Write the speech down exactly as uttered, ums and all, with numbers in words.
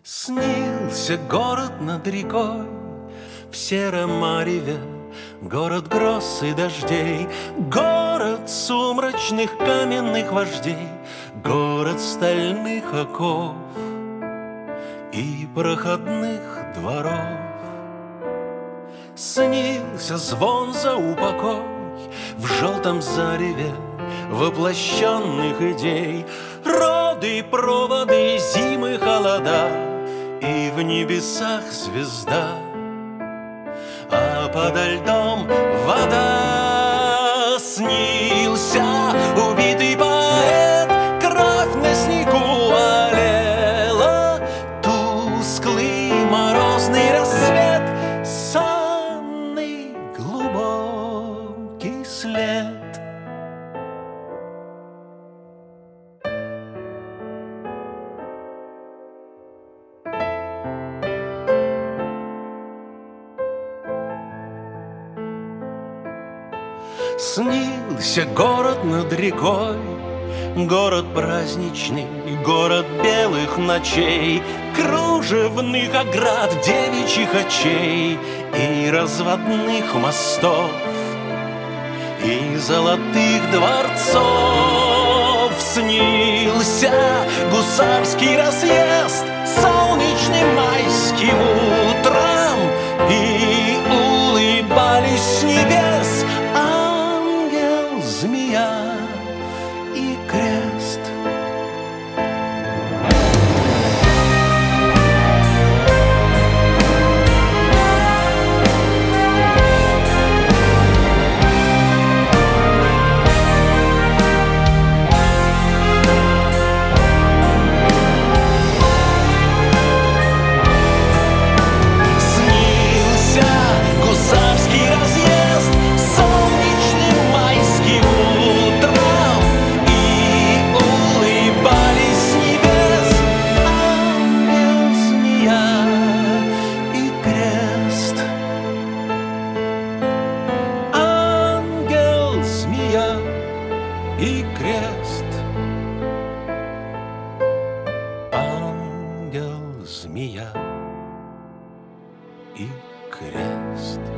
Снился город над рекой, в сером мареве, город гроз и дождей, город сумрачных каменных вождей, город стальных оков и проходных дворов. Снился звон за упокой в желтом зареве воплощенных идей, роды и проводы, зимы, холода, и в небесах звезда, а подо льдом вода. Снился убитый поэт, кровь на снегу олела, тусклый морозный рассвет, сонный глубокий след. Снился город над рекой, город праздничный, город белых ночей, кружевных оград, девичьих очей и разводных мостов, и золотых дворцов. Снился гусарский разъезд солнечным майским утром, и улыбались с небес ангел, змея и крест. И крест, ангел, змея и крест.